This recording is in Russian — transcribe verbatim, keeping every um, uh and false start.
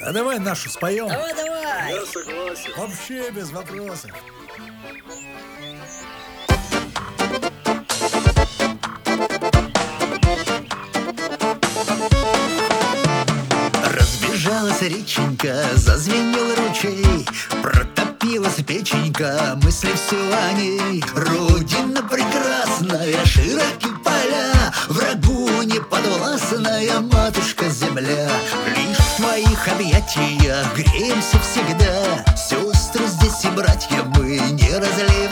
А давай нашу споем. Давай, давай. Я согласен. Вообще без вопросов. Разбежалась реченька, зазвенел ручей, протопилась печенька, мысли все о ней. Родина прекрасная, широкие поля, врагу не подвластная матушка земля. Лишь в твоих объятиях греемся всегда, сестры здесь и братья мы не разлей.